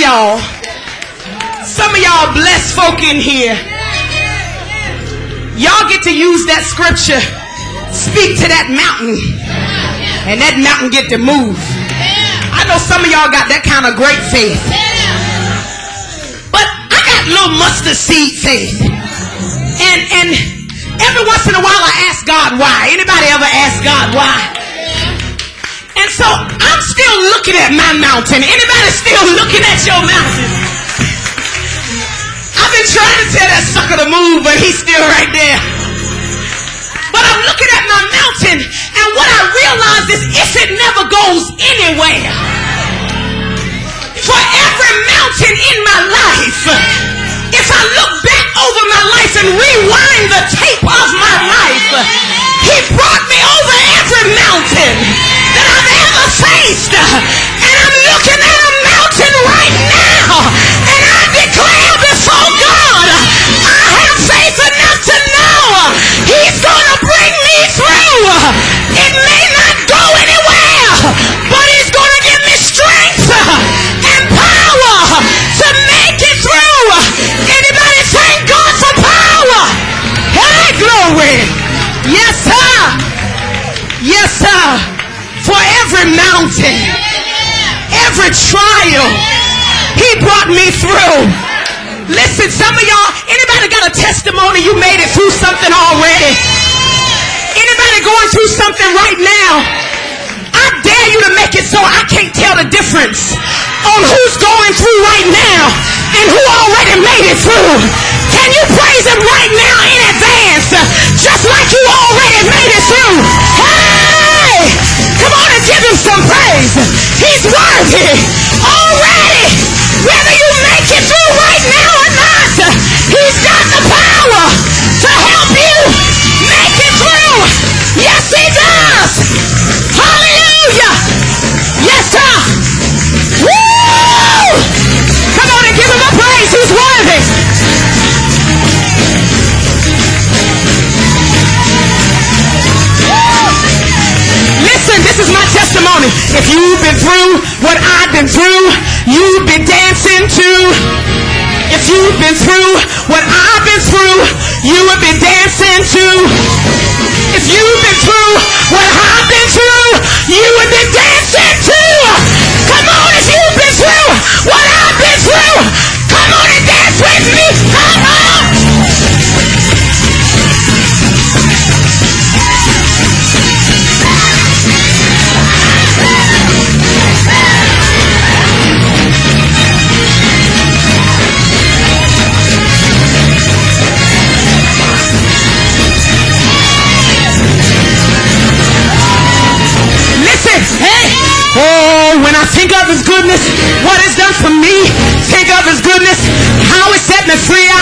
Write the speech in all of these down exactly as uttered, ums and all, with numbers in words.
y'all, some of y'all blessed folk in here, y'all get to use that scripture, speak to that mountain, and that mountain get to move. I know some of y'all got that kind of great faith, but I got little mustard seed faith, and and every once in a while I ask God why. Anybody ever ask God why? And so I'm still looking at my mountain. Anybody still looking at your mountain? I've been trying to tell that sucker to move, but he's still right there. But I'm looking at my mountain, and what I realize is if it never goes anywhere, for every mountain in my life, if I look back over my life and rewind the tape of my life, he brought me over every mountain that I've ever faced. And I'm looking at a mountain right now, and I declare before God, I have faith enough to know he's going to bring me through. It may not go anywhere, but he's going to give me strength and power to make it through. Anybody thank God for power? Hey, glory. Yes, sir. Yes, sir. For every mountain, every trial, he brought me through. Listen, some of y'all, anybody got a testimony you made it through something already? Anybody going through something right now? I dare you to make it so I can't tell the difference on who's going through right now and who already made it through. Can you praise him right now in advance, just like you already made it through? Hey! Come on and give him some praise. He's worthy already. Whether you make it through right now or not, he's got the power to help you make it through. Yes, he does. Hallelujah. Yes, sir. Woo! Come on and give him a praise. He's worthy. Listen, this is my testimony. If you've been through what I've been through, you've been dancing too. If you've been through what I've been through, you have been dancing too. If you've been through what I've been through, you have been dancing too. Come on, if you've been through what I've been through, come on and dance with me. Come on. Oh, when I think of his goodness, what he's done for me, think of his goodness, how he set me free. I...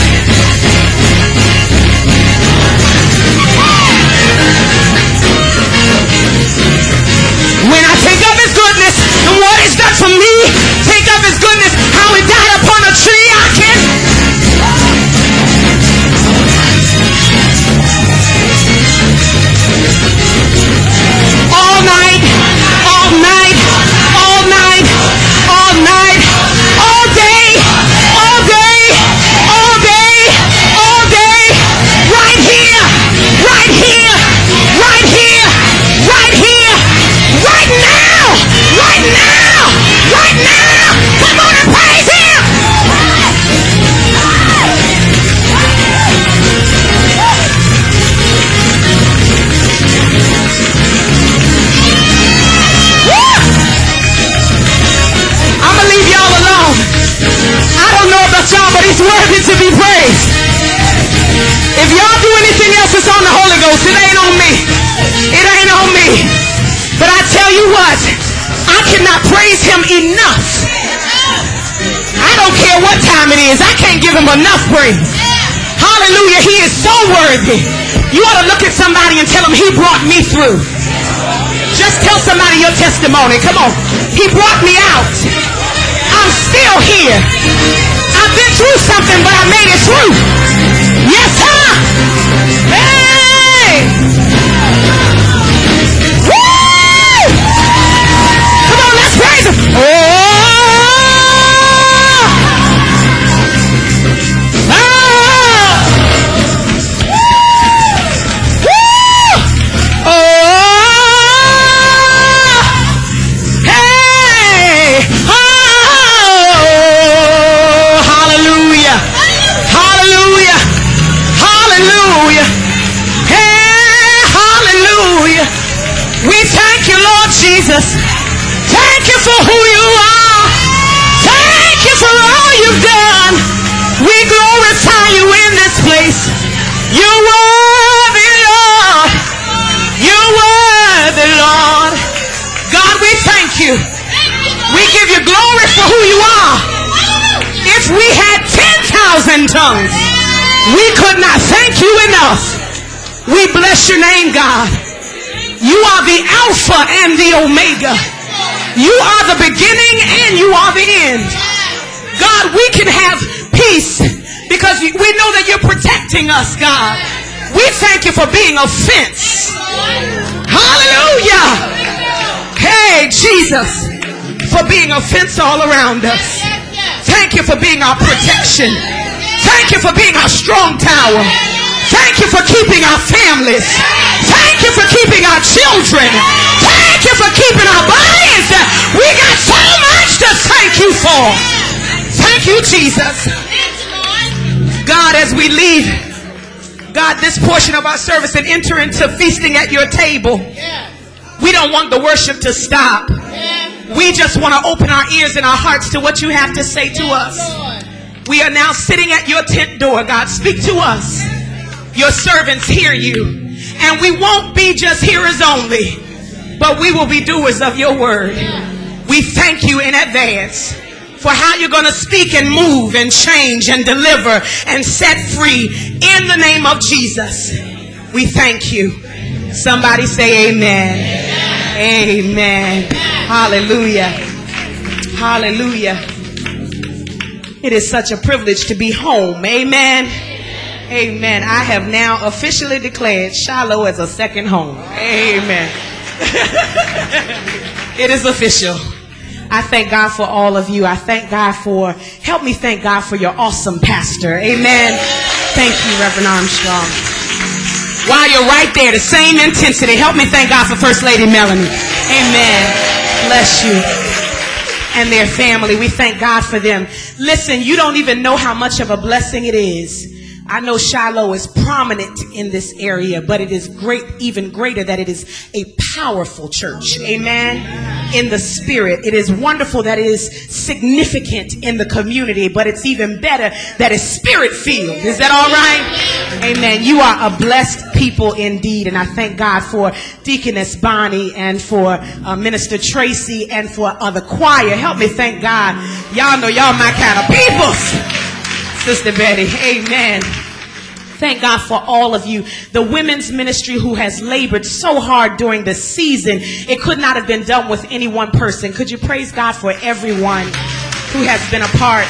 When I think of his goodness and what he's done for me, think of his goodness, how he died upon a tree. I can... All night, all night, all night, all night, all day, all day, all day, all day, right here, right here, right here, right here, right now, right now, right now. Come on and praise him. But he's worthy to be praised. If y'all do anything else, it's on the Holy Ghost. It ain't on me. It ain't on me. But I tell you what, I cannot praise him enough. I don't care what time it is. I can't give him enough praise. Hallelujah. He is so worthy. You ought to look at somebody and tell them he brought me through. Just tell somebody your testimony. Come on. He brought me out. I'm still here. I've been through something, but I made it through. Yes, sir. Hey! Woo! Come on, let's praise him. Oh! We thank you, Lord Jesus. Thank you for who you are. Thank you for all you've done. We glorify you in this place. You're worthy, Lord. You're worthy, Lord. God, we thank you. We give you glory for who you are. If we had ten thousand tongues, we could not thank you enough. We bless your name, God. You are the Alpha and the Omega. You are the beginning and you are the end. God, we can have peace because we know that you're protecting us, God. We thank you for being a fence. Hallelujah. Hey, Jesus, for being a fence all around us. Thank you for being our protection. Thank you for being our strong tower. Thank you for keeping our families. Thank you for keeping our children. Thank you for keeping our bodies. We got so much to thank you for. Thank you, Jesus. God, as we leave, God, this portion of our service and enter into feasting at your table, we don't want the worship to stop. We just want to open our ears and our hearts to what you have to say to us. We are now sitting at your tent door, God. Speak to us. Your servants hear you. And we won't be just hearers only, but we will be doers of your word. We thank you in advance for how you're going to speak and move and change and deliver and set free in the name of Jesus. We thank you. Somebody say amen. Amen. Amen. Hallelujah. Hallelujah. It is such a privilege to be home. Amen. Amen. I have now officially declared Shiloh as a second home. Amen. It is official. I thank God for all of you. I thank God for, help me thank God for your awesome pastor. Amen. Thank you, Reverend Armstrong. While you're right there, the same intensity, help me thank God for First Lady Melanie. Amen. Bless you. And their family. We thank God for them. Listen, you don't even know how much of a blessing it is. I know Shiloh is prominent in this area, but it is great, even greater that it is a powerful church. Amen. In the spirit. It is wonderful that it is significant in the community, but it's even better that it's spirit filled. Is that all right? Amen. You are a blessed people indeed. And I thank God for Deaconess Bonnie and for uh, Minister Tracy and for uh, the choir. Help me thank God. Y'all know y'all my kind of people. Sister Betty, amen. Thank God for all of you. The women's ministry who has labored so hard during the season. It could not have been done with any one person. Could you praise God for everyone who has been a part?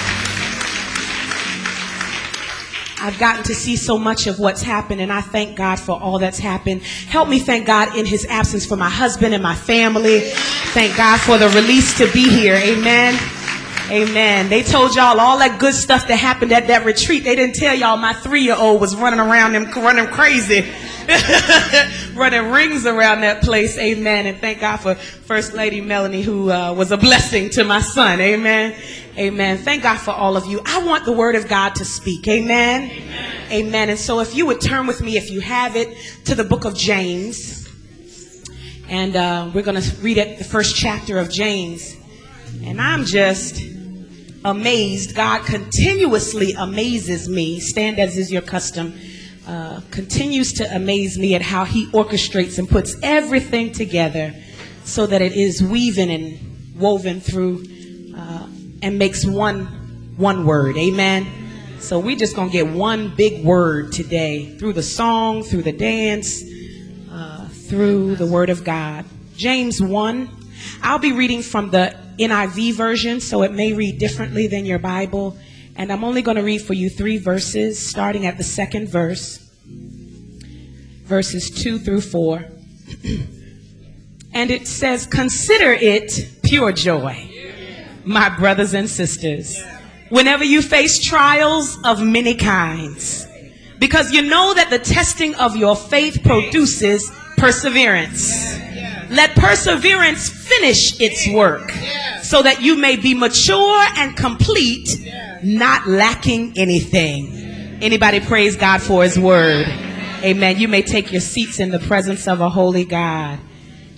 I've gotten to see so much of what's happened, and I thank God for all that's happened. Help me thank God in his absence for my husband and my family. Thank God for the release to be here. Amen. Amen. They told y'all all that good stuff that happened at that retreat. They didn't tell y'all my three-year-old was running around them, running crazy, running rings around that place. Amen. And thank God for First Lady Melanie, who uh, was a blessing to my son. Amen. Amen. Thank God for all of you. I want the word of God to speak. Amen. Amen. Amen. And so if you would turn with me, if you have it, to the book of James. And uh, we're going to read it, the first chapter of James. And I'm just amazed. God continuously amazes me. Stand as is your custom. Uh, continues to amaze me at how he orchestrates and puts everything together so that it is weaving and woven through uh, and makes one one word. Amen. So we're just going to get one big word today through the song, through the dance, uh, through the word of God. James one. I'll be reading from the N I V version, so it may read differently than your Bible. And I'm only going to read for you three verses, starting at the second verse, verses two through four. And it says, "Consider it pure joy, my brothers and sisters, whenever you face trials of many kinds, because you know that the testing of your faith produces perseverance. Let perseverance finish its work, so that you may be mature and complete, not lacking anything." Anybody praise God for his word? Amen. You may take your seats in the presence of a holy God.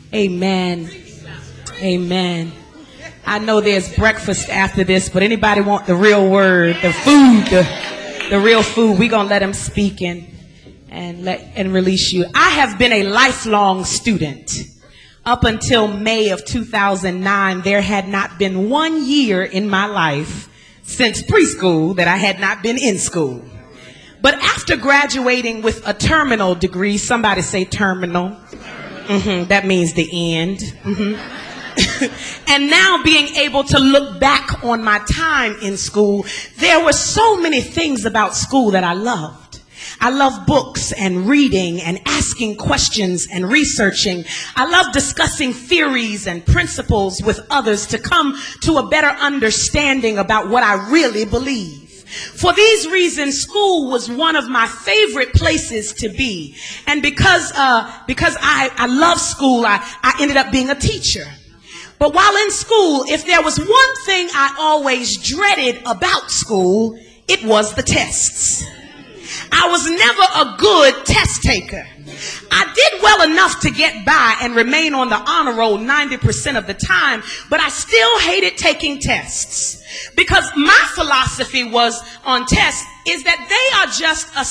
Amen. Amen. I know there's breakfast after this, but anybody want the real word, the food, the, the real food? We're going to let him speak and, and let and release you. I have been a lifelong student. Up until May of two thousand nine, there had not been one year in my life since preschool that I had not been in school. But after graduating with a terminal degree, somebody say terminal. Mm-hmm, that means the end. Mm-hmm. And now being able to look back on my time in school, there were so many things about school that I loved. I love books and reading and asking questions and researching. I love discussing theories and principles with others to come to a better understanding about what I really believe. For these reasons, school was one of my favorite places to be. And because uh, because I, I love school, I, I ended up being a teacher. But while in school, if there was one thing I always dreaded about school, it was the tests. I was never a good test taker. I did well enough to get by and remain on the honor roll ninety percent of the time, but I still hated taking tests because my philosophy was on tests is that they are just a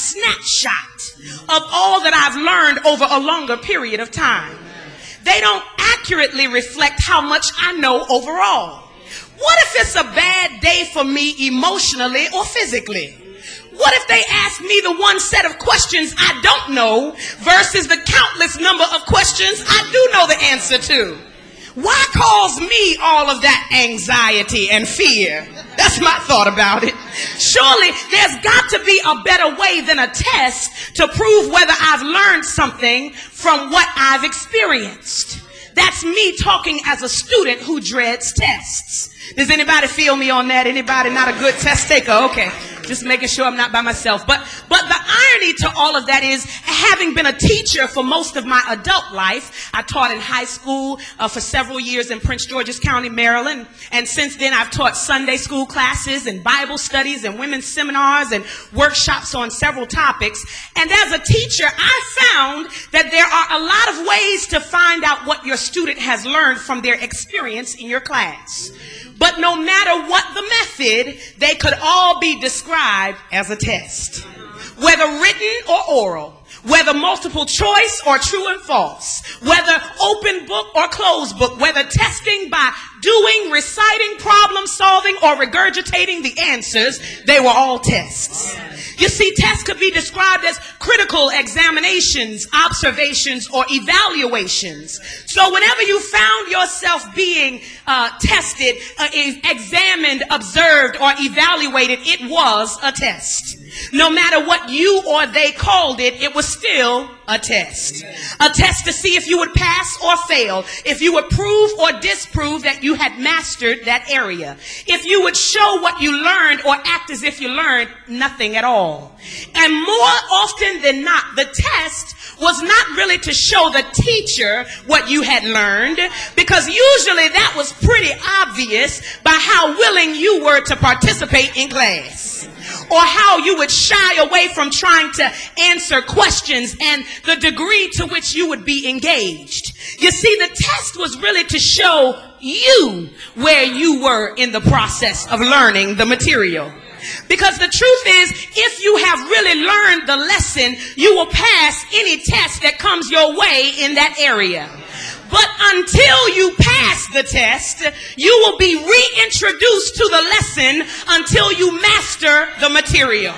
snapshot of all that I've learned over a longer period of time. They don't accurately reflect how much I know overall. What if it's a bad day for me emotionally or physically? What if they ask me the one set of questions I don't know versus the countless number of questions I do know the answer to? Why cause me all of that anxiety and fear? That's my thought about it. Surely there's got to be a better way than a test to prove whether I've learned something from what I've experienced. That's me talking as a student who dreads tests. Does anybody feel me on that? Anybody not a good test taker? Okay. Just making sure I'm not by myself. But but the irony to all of that is, having been a teacher for most of my adult life, I taught in high school uh, for several years in Prince George's County, Maryland. And since then, I've taught Sunday school classes and Bible studies and women's seminars and workshops on several topics. And as a teacher, I found that there are a lot of ways to find out what your student has learned from their experience in your class. But no matter what the method, they could all be described as a test. Whether written or oral, whether multiple choice or true and false, whether open book or closed book, whether testing by doing, reciting, problem solving, or regurgitating the answers, they were all tests. You see, tests could be described as critical examinations, observations, or evaluations. So whenever you found yourself being uh, tested, uh, examined, observed, or evaluated, it was a test. No matter what you or they called it, it was still a test. A test to see if you would pass or fail, if you would prove or disprove that you had mastered that area, if you would show what you learned or act as if you learned nothing at all. And more often than not, the test was not really to show the teacher what you had learned, because usually that was pretty obvious by how willing you were to participate in class, or how you would shy away from trying to answer questions and the degree to which you would be engaged. You see, the test was really to show you where you were in the process of learning the material. Because the truth is, if you have really learned the lesson, you will pass any test that comes your way in that area. But until you pass the test, you will be reintroduced to the lesson until you master the material.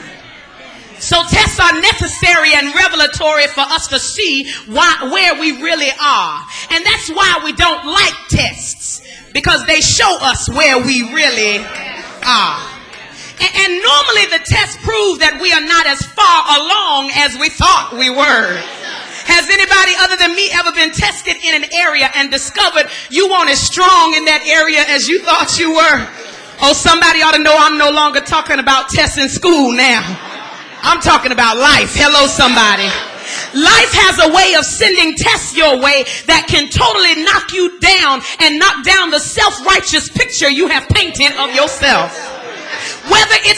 So tests are necessary and revelatory for us to see why, where we really are. And that's why we don't like tests, because they show us where we really are. And, and normally the tests prove that we are not as far along as we thought we were. Has anybody other than me ever been tested in an area and discovered you weren't as strong in that area as you thought you were? Oh, somebody ought to know I'm no longer talking about tests in school now. I'm talking about life. Hello, somebody. Life has a way of sending tests your way that can totally knock you down and knock down the self-righteous picture you have painted of yourself. Whether it's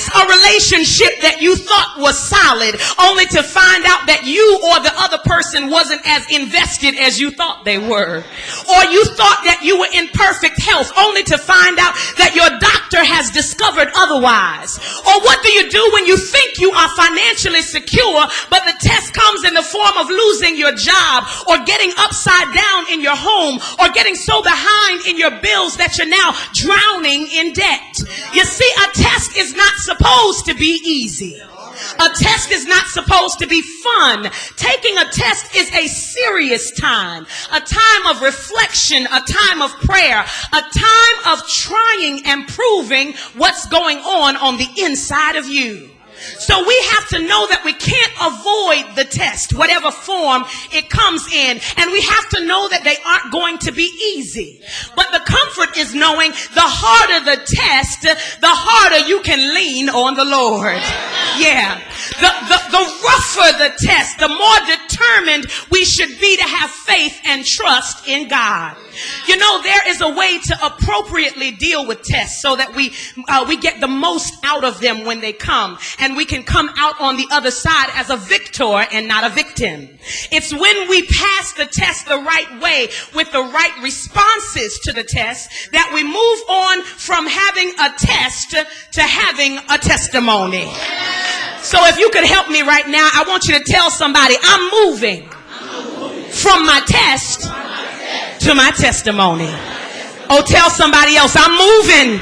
a relationship that you thought was solid, only to find out that you or the other person wasn't as invested as you thought they were. Or you thought that you were in perfect health, only to find out that your doctor has discovered otherwise. Or what do you do when you think you are financially secure, but the test comes in the form of losing your job, or getting upside down in your home, or getting so behind in your bills that you're now drowning in debt? You see, a test is not supposed to be easy. A test is not supposed to be fun. Taking a test is a serious time, a time of reflection, a time of prayer, a time of trying and proving what's going on on the inside of you. So we have to know that we can't avoid the test, whatever form it comes in. And we have to know that they aren't going to be easy. But the comfort is knowing the harder the test, the harder you can lean on the Lord. Yeah. The, the, the rougher the test, the more determined we should be to have faith and trust in God. You know, there is a way to appropriately deal with tests so that we uh, we get the most out of them when they come, and we can come out on the other side as a victor and not a victim. It's when we pass the test the right way with the right responses to the test that we move on from having a test to having a testimony. So if you could help me right now, I want you to tell somebody, I'm moving from my test to my testimony. Oh, tell somebody else, I'm moving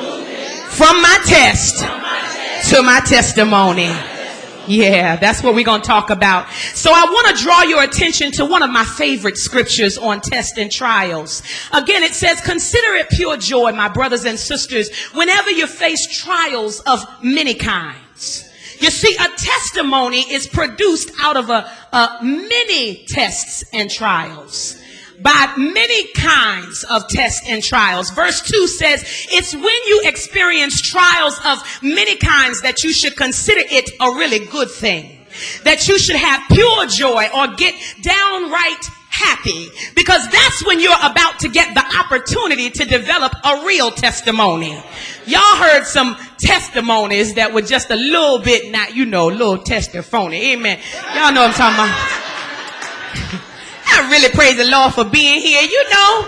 from my test to my testimony. Yeah, that's what we're going to talk about. So I want to draw your attention to one of my favorite scriptures on tests and trials. Again, it says, consider it pure joy, my brothers and sisters, whenever you face trials of many kinds. You see, a testimony is produced out of a, a many tests and trials. By many kinds of tests and trials. Verse two says, it's when you experience trials of many kinds that you should consider it a really good thing. That you should have pure joy or get downright happy, because that's when you're about to get the opportunity to develop a real testimony. Y'all heard some testimonies that were just a little bit, not, you know, a little testimony. Amen. Y'all know what I'm talking about. I really praise the Lord for being here. You know,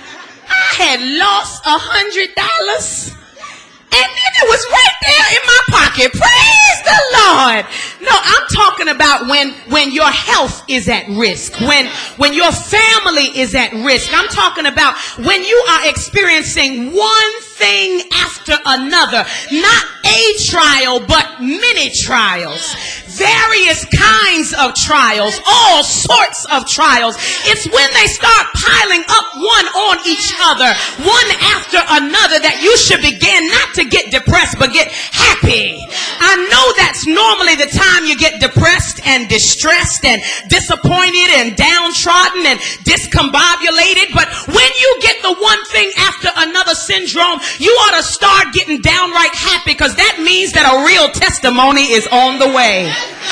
I had lost a hundred dollars, and it was right there in my pocket. Praise the Lord. No, I'm talking about when when your health is at risk, when when your family is at risk. I'm talking about when you are experiencing one thing after another, not a trial, but many trials. Various kinds of trials, all sorts of trials. It's when they start piling up one on each other, one after another, that you should begin not to get depressed, but get happy. I know that's normally the time you get depressed and distressed and disappointed and downtrodden and discombobulated. But when you get the one thing after another syndrome, you ought to start getting downright happy, because that means that a real testimony is on the way.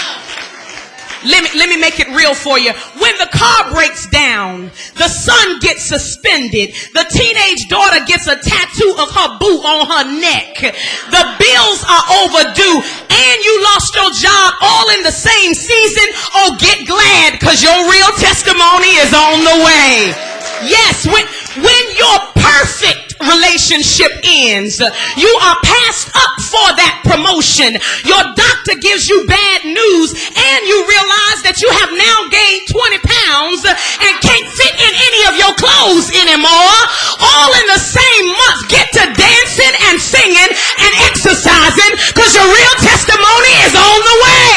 Let me, let me make it real for you. When the car breaks down, the son gets suspended, the teenage daughter gets a tattoo of her boo on her neck, the bills are overdue, and you lost your job all in the same season, oh, get glad, because your real testimony is on the way. Yes, when, when your perfect relationship ends, you are passed up for that promotion. Your doctor gives you bad news, and you realize that you have now gained twenty pounds and can't fit in any of your clothes anymore. All in the same month. Get to dancing and singing and exercising, because your real testimony is on the way.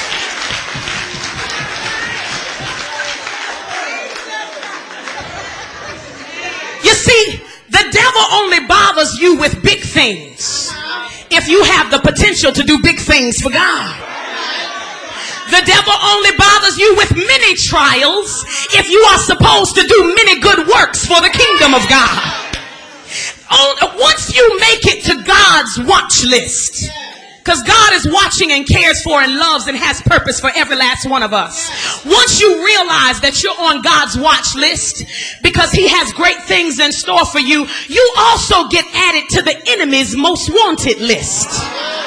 You see, the devil only bothers you with big things if you have the potential to do big things for God. The devil only bothers you with many trials if you are supposed to do many good works for the kingdom of God. Once you make it to God's watch list, because God is watching and cares for and loves and has purpose for every last one of us. Once you realize that you're on God's watch list because he has great things in store for you, you also get added to the enemy's most wanted list.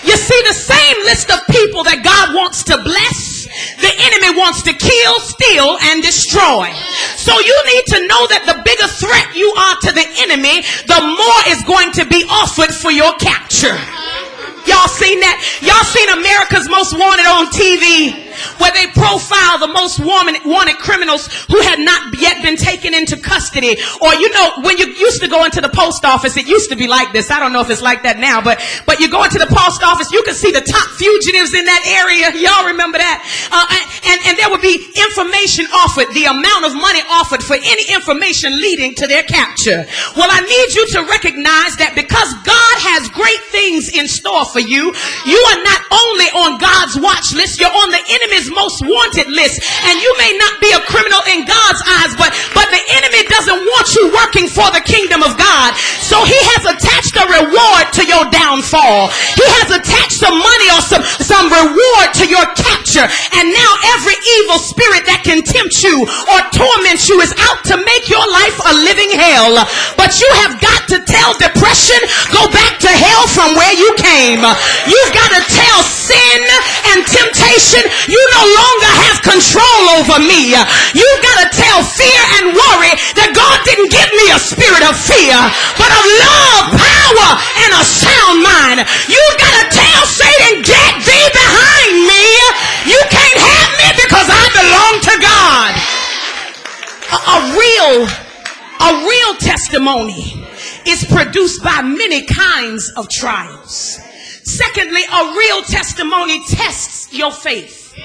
You see, the same list of people that God wants to bless, the enemy wants to kill, steal, and destroy. So you need to know that the bigger threat you are to the enemy, the more is going to be offered for your capture. Y'all seen that? Y'all seen America's Most Wanted on T V, where they profile the most wanted, wanted criminals who had not yet been taken into custody. Or, you know, when you used to go into the post office, it used to be like this. I don't know if it's like that now, but but you go into the post office, you can see the top fugitives in that area. Y'all remember that? Uh, and, and there would be information offered, the amount of money offered for any information leading to their capture. Well, I need you to recognize that because God has great things in store for you, you are not only on God's watch list, you're on the enemy's most wanted list. And you may not be a criminal in God's eyes, but but the enemy doesn't want you working for the kingdom of God. So he has attached a reward to your downfall. He has attached some money or some some reward to your capture. And now every evil spirit that can tempt you or torment you is out to make your life a living hell. But you have got to tell depression, go back to hell from where you came. You've got to tell sin and temptation, you no longer have control over me. You've got to tell fear and worry that God didn't give me a spirit of fear, but of love, power, and a sound mind. You've got to tell Satan, get thee behind me. You can't have me because I belong to God. A, a real, a real testimony is produced by many kinds of trials. Secondly, a real testimony tests your faith.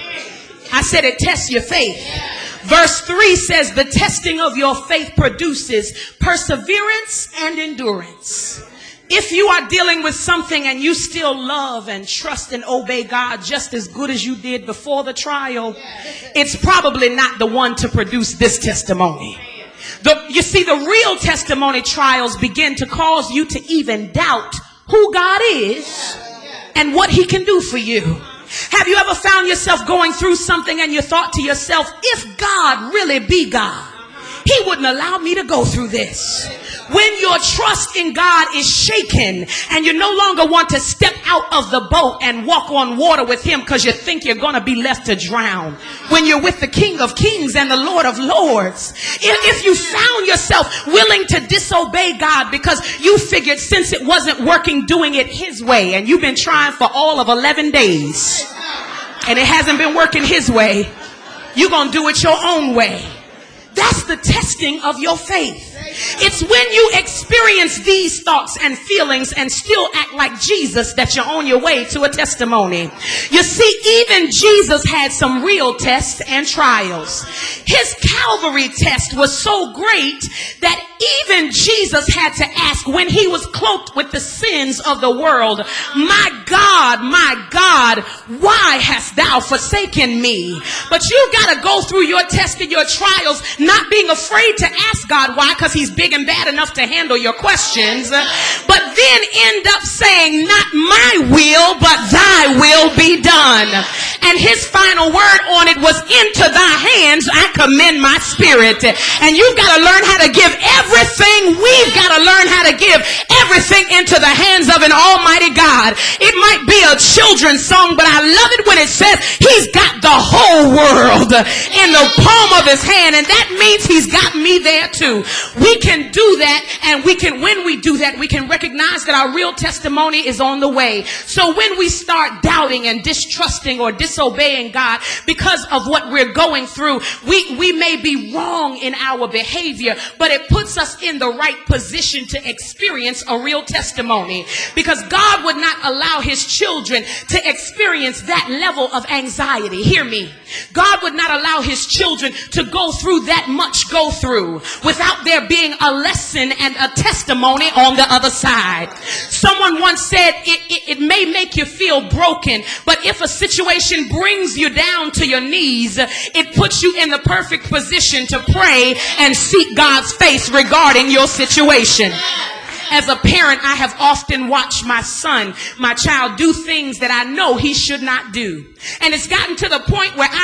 I said it tests your faith. Verse three says the testing of your faith produces perseverance and endurance. If you are dealing with something and you still love and trust and obey God just as good as you did before the trial, it's probably not the one to produce this testimony. The, you see, the real testimony trials begin to cause you to even doubt who God is and what he can do for you. Have you ever found yourself going through something and you thought to yourself, if God really be God, he wouldn't allow me to go through this? When your trust in God is shaken and you no longer want to step out of the boat and walk on water with him because you think you're going to be left to drown. When you're with the King of Kings and the Lord of Lords. If you found yourself willing to disobey God because you figured since it wasn't working doing it his way, and you've been trying for all of eleven days and it hasn't been working his way, you're going to do it your own way. That's the testing of your faith. It's when you experience these thoughts and feelings and still act like Jesus that you're on your way to a testimony. You see, even Jesus had some real tests and trials. His Calvary test was so great that even Jesus had to ask when he was cloaked with the sins of the world, my God, my God, why hast thou forsaken me? But you've got to go through your test and your trials not being afraid to ask God why, because he's big and bad enough to handle your questions, but then end up saying, not my will, but thy will be done. And his final word on it was, into thy hands I commend my spirit. And you've got to learn how to give everything. We've got to learn how to give everything into the hands of an almighty God. It might be a children's song, but I love it when it says he's got the whole world in the palm of his hand, and that means he's got me there too. We can do that, and we can, when we do that, we can recognize that our real testimony is on the way. So when we start doubting and distrusting or disobeying God because of what we're going through, we, we may be wrong in our behavior, but it puts us in the right position to experience a real testimony, because God would not allow his children to experience that level of anxiety. Hear me. God would not allow his children to go through that much go through without there being a lesson and a testimony on the other side. Someone once said, it, it, it may make you feel broken, but if a situation brings you down to your knees, it puts you in the perfect position to pray and seek God's face regarding your situation. As a parent, I have often watched my son, my child, do things that I know he should not do. And it's gotten to the point where I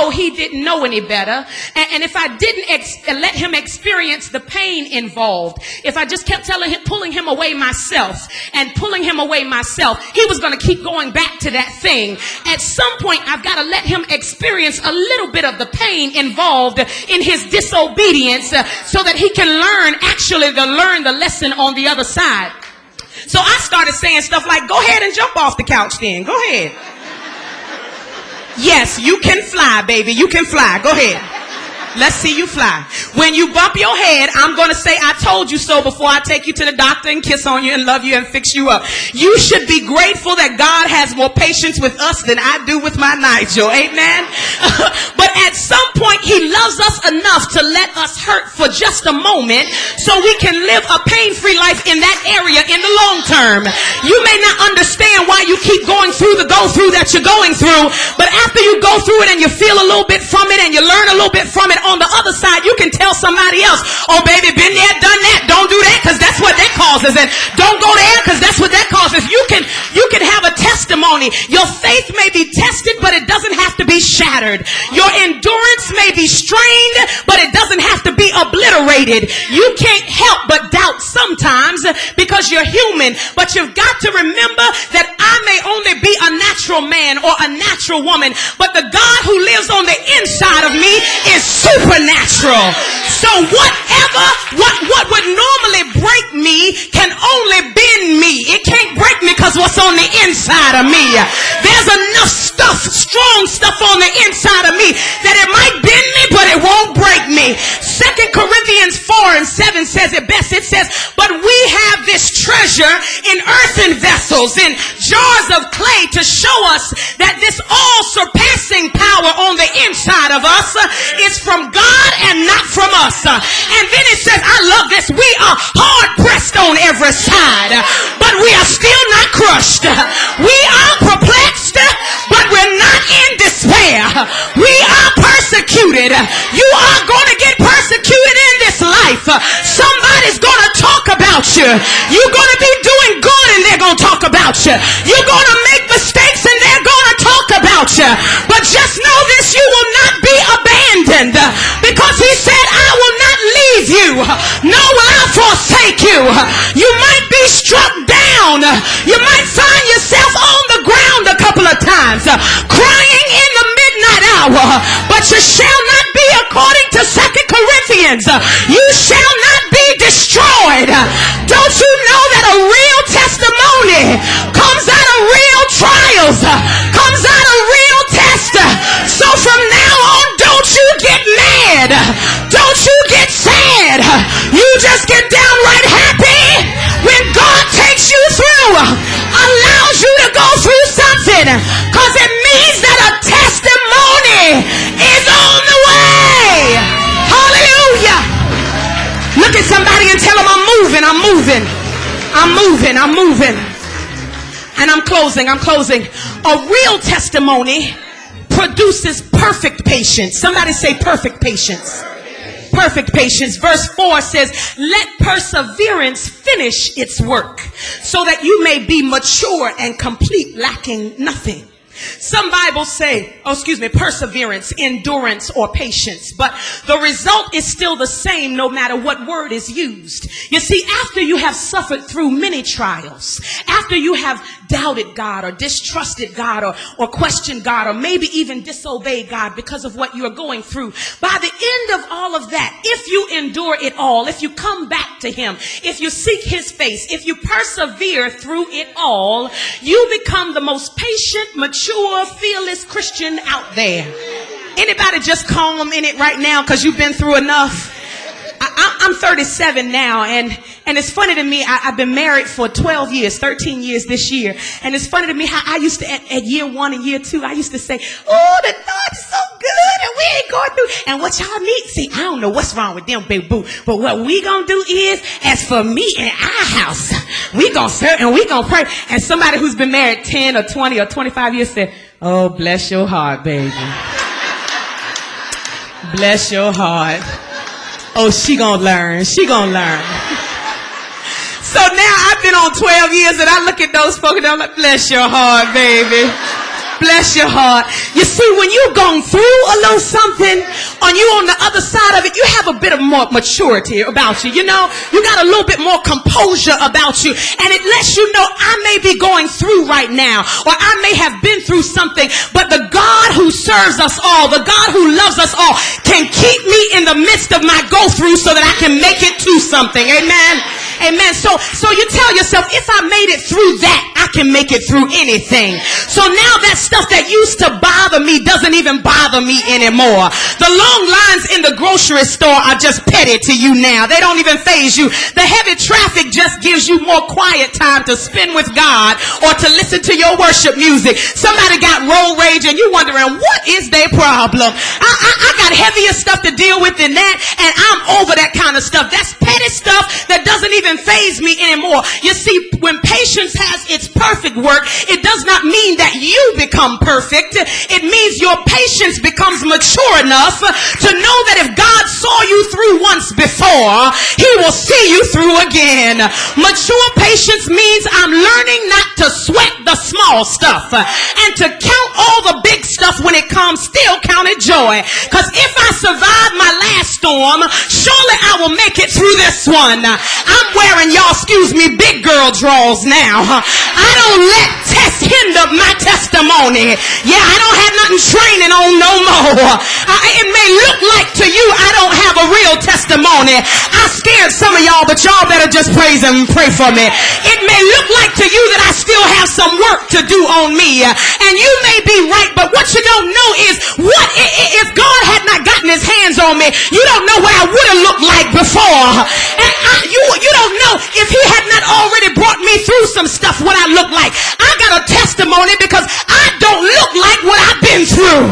know he didn't know any better, and, and if I didn't ex- let him experience the pain involved, if I just kept telling him, pulling him away myself and pulling him away myself, he was going to keep going back to that thing. At some point, I've got to let him experience a little bit of the pain involved in his disobedience uh, so that he can learn, actually to learn the lesson on the other side. So I started saying stuff like, go ahead and jump off the couch then. Go ahead. Yes, you can fly, baby. You can fly. Go ahead. Let's see you fly. When you bump your head, I'm going to say, I told you so before I take you to the doctor and kiss on you and love you and fix you up. You should be grateful that God has more patience with us than I do with my Nigel. Amen. But at some point, he loves us enough to let us hurt for just a moment so we can live a pain-free life in that area in the long term. You may not understand why you keep going through the go-through that you're going through, but after you go through it and you feel a little bit from it and you learn a little bit from it, on the other side, you can tell somebody else, oh baby, been there, done that. Don't do that because that's what that causes. And don't go there because that's what that causes. You can, you can have a testimony. Your faith may be tested, but it doesn't have to be shattered. Your endurance may be strained, but it doesn't have to be obliterated. You can't help but doubt sometimes because you're human, but you've got to remember that I may only be a natural man or a natural woman, but the God who lives on the inside of me is supernatural. So whatever, what, what would normally break me can only bend me. It can't break me because what's on the inside of me. There's enough stuff, strong stuff on the inside of me that it might bend me, but it won't break me. Second Corinthians four and seven says it best. It says, but we have this treasure in earthen vessels, in jars of clay, to show us that this all surpassing power on the inside of us is from God and not from us. And then it says, I love this, we are hard pressed on every side, but we are still not crushed. We are perplexed, but we're not in despair. We are persecuted. You are going to get persecuted in this life. Somebody's going to talk about you. You're going to be doing good and they're going to talk about you. You're going to make mistakes and they're going to talk about you. But just know this, you will not be abandoned, because he said, I will not leave you, nor will I forsake you. You might be struck down. You might find yourself on the ground a couple of times, crying in the midnight hour, but you shall not be, according to Second Corinthians. You shall not be destroyed. Don't you know that a real testimony comes out of real trials, comes out of real tests? So from now on, don't you get mad. Don't you get sad. You just get downright happy when God takes you through, allows you to go through something, because it means that a testimony is on the way. Hallelujah. Look at somebody and tell them, I'm moving, I'm moving, I'm moving, I'm moving. And I'm closing, I'm closing. A real testimony produces perfect patience. Somebody say perfect patience. Perfect patience. Verse four says, let perseverance finish its work, so that you may be mature and complete, lacking nothing. Some Bibles say, oh, excuse me, perseverance, endurance, or patience. But the result is still the same no matter what word is used. You see, after you have suffered through many trials, after you have doubted God or distrusted God or, or questioned God or maybe even disobeyed God because of what you are going through, by the end of all of that, if you endure it all, if you come back to him, if you seek his face, if you persevere through it all, you become the most patient, mature, fearless Christian out there. Anybody just calm in it right now because you've been through enough? I, I'm thirty-seven now, and, and it's funny to me, I, I've been married for twelve years, thirteen years this year, and it's funny to me how I used to, at, at year one and year two, I used to say, oh, the Lord's so good, and we ain't going through, and what y'all need, see, I don't know what's wrong with them, baby boo, but what we gonna do is, as for me and our house, we gonna serve and we gonna pray. And somebody who's been married ten or twenty or twenty-five years said, oh, bless your heart, baby. Bless your heart. Oh, she gonna learn. She gonna learn. So now I've been on twelve years and I look at those folks and I'm like, bless your heart, baby. bless your heart. You see, when you've gone through a little something, on you on the other side of it, you have a bit of more maturity about you. You know, you got a little bit more composure about you. And it lets you know, I may be going through right now, or I may have been through something, but the God who serves us all, the God who loves us all, can keep me in the midst of my go through so that I can make it to something. Amen. Amen. So, so you tell yourself, if I made it through that, I can make it through anything. So now that stuff that used to bother me doesn't even bother me anymore. The long lines in the grocery store are just petty to you now. They don't even faze you. The heavy traffic just gives you more quiet time to spend with God or to listen to your worship music. Somebody got road rage and you're wondering, what is their problem? I, I, I got heavier stuff to deal with than that, and I'm over that kind of stuff. That's petty stuff that doesn't even faze me anymore. You see, when patience has its perfect work, it does not mean that you become perfect. It means your patience becomes mature enough to know that if God saw you through once before, he will see you through again. Mature patience means I'm learning not to sweat the small stuff and to count all the big stuff when it comes, still count it joy. Because if I survive my last storm, surely I will make it through this one. I'm wearing, y'all excuse me, big girl drawers now. I don't let tests hinder my testimony. Yeah, I don't have nothing training on no more. Uh, it may look like to you I don't have a real testimony. I scared some of y'all, but y'all better just praise and pray for me. It may look like to you that I still have some work to do on me. And you may be right, but what you don't know is, what if God had not gotten his hands on me? You don't know what I would have looked like before. And I, you, you don't know if he had not already brought me through some stuff, what I look like. I got a testimony because I don't look like what I've been through.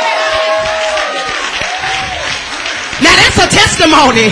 Now that's a testimony.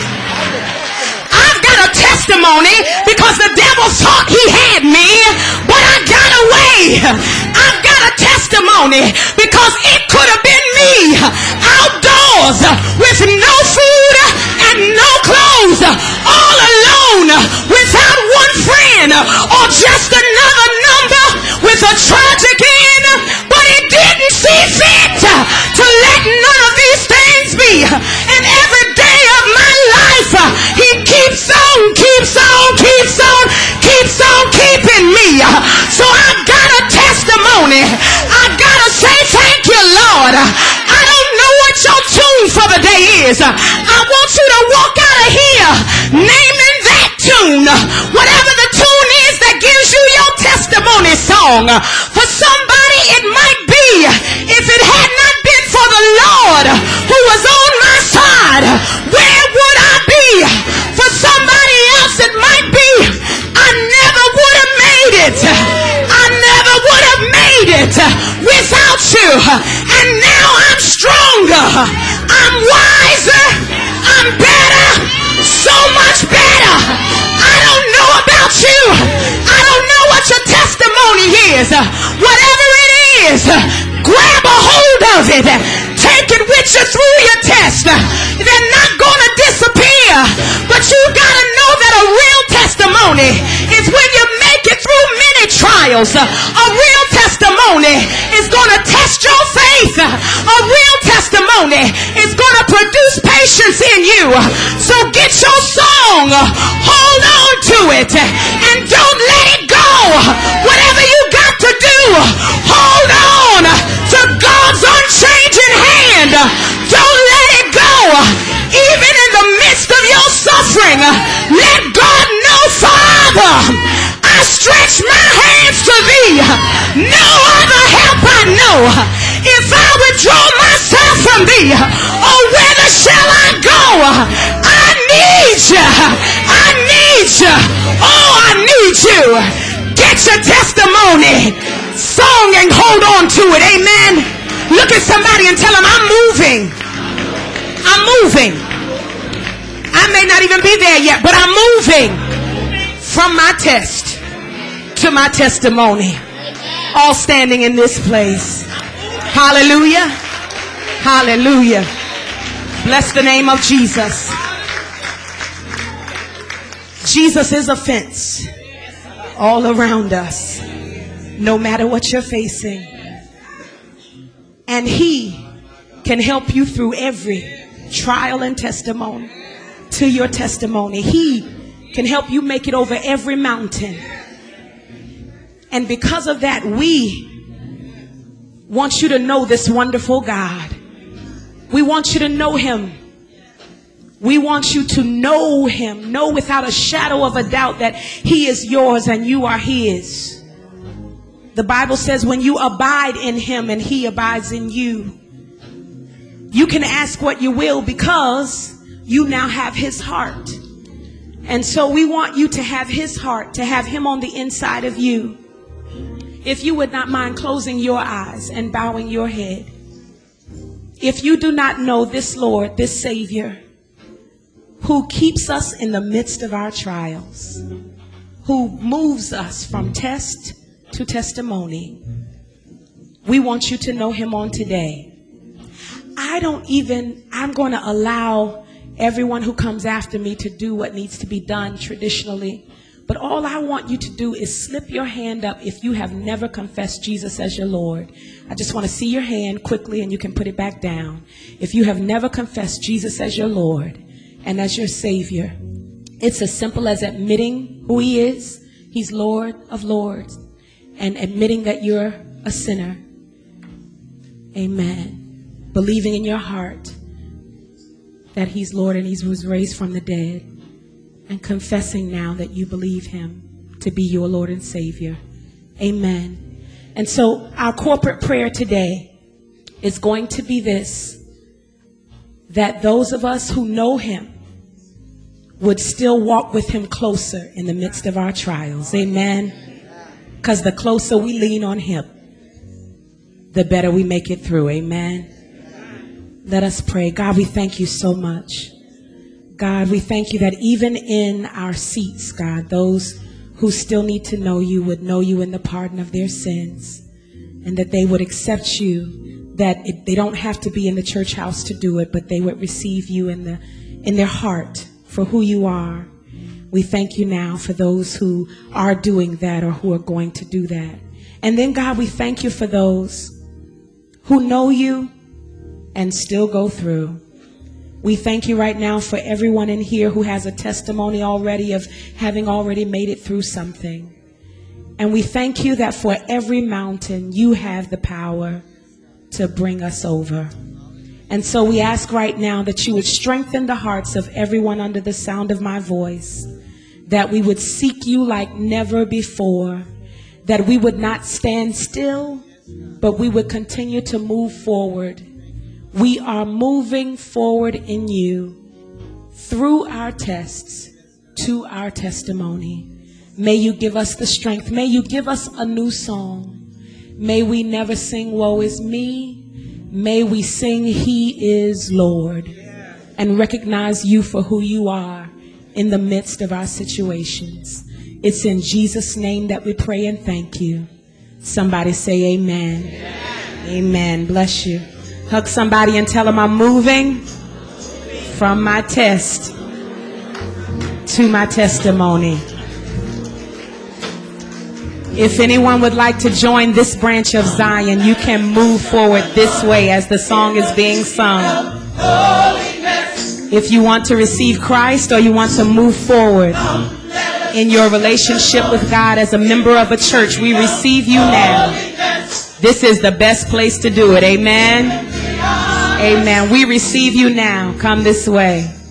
I've got a testimony because the devil thought he had me, but I got away. I've got a testimony because it could have been me outdoors with no food and no clothes, all alone without one friend or just another number with a tragic end, but he didn't see fit to let none of these things be. And every day of my life, he keeps on, keeps on, keeps on, keeps on keeping me. So I've got a testimony. I've got to say thank you, Lord. I don't know what your tune for the day is. I want you to walk out of here naming that tune. Whatever the tune is that gives you your testimony song. For somebody it might be, if it had not been for the Lord who was on my side, where would I be? For somebody else it might be, I never would have made it. I never would have made it without you. And now I'm stronger. I'm wiser. I'm better. So much better. I don't know about you. I don't know what your testimony is. Whatever it is, grab a hold of it. Take it with you through your test. They're not going to disappear. But you got to know that a real testimony is when you make it through many trials. A real testimony is going to test your faith. A real testimony is going to produce patience in you. So get your song. Hold on to it. And don't let it go. Whatever you got to do, hold on to God's unchanging hand. Don't let it go. Even in the midst of your suffering, let God know, Father, I stretch my hands to thee. No other help I know. If I withdraw myself from thee, oh, whither shall I go? I need you. I need you. Oh, I need you. Get your testimony song and hold on to it. Amen. Look at somebody and tell them, I'm moving. I'm moving. I may not even be there yet, but I'm moving from my test to my testimony. All standing in this place. Hallelujah. Hallelujah. Bless the name of Jesus. Jesus is a fence all around us. No matter what you're facing, And he can help you through every trial and testimony to your testimony. He can help you make it over every mountain. And because of that, we want you to know this wonderful God. We want you to know him. We want you to know him. Know without a shadow of a doubt that he is yours and you are his. The Bible says when you abide in him and he abides in you, you can ask what you will because you now have his heart. And so we want you to have his heart, to have him on the inside of you. If you would not mind closing your eyes and bowing your head. If you do not know this Lord, this Savior, who keeps us in the midst of our trials, who moves us from test to testimony, we want you to know him on today. I don't even, I'm going to allow everyone who comes after me to do what needs to be done traditionally. But all I want you to do is slip your hand up if you have never confessed Jesus as your Lord. I just want to see your hand quickly and you can put it back down. If you have never confessed Jesus as your Lord and as your Savior, it's as simple as admitting who he is. He's Lord of Lords, and admitting that you're a sinner. Amen. Believing in your heart that he's Lord and he was raised from the dead. And confessing now that you believe him to be your Lord and Savior. Amen. And so our corporate prayer today is going to be this: that those of us who know him would still walk with him closer in the midst of our trials. Amen. Because the closer we lean on him, the better we make it through. Amen. Let us pray. God, we thank you so much. God, we thank you that even in our seats, God, those who still need to know you would know you in the pardon of their sins, and that they would accept you, that it, they don't have to be in the church house to do it, but they would receive you in the in their heart for who you are. We thank you now for those who are doing that or who are going to do that. And then, God, we thank you for those who know you and still go through. We thank you right now for everyone in here who has a testimony already of having already made it through something. And we thank you that for every mountain, you have the power to bring us over. And so we ask right now that you would strengthen the hearts of everyone under the sound of my voice, that we would seek you like never before, that we would not stand still, but we would continue to move forward. We are moving forward in you through our tests to our testimony. May you give us the strength. May you give us a new song. May we never sing, woe is me. May we sing, he is Lord, and recognize you for who you are in the midst of our situations. It's in Jesus' name that we pray and thank you. Somebody say amen. Amen. Amen. Bless you. Hug somebody and tell them I'm moving from my test to my testimony. If anyone would like to join this branch of Zion, you can move forward this way as the song is being sung. If you want to receive Christ or you want to move forward in your relationship with God as a member of a church, we receive you now. This is the best place to do it. Amen. Amen. We receive you now. Come this way.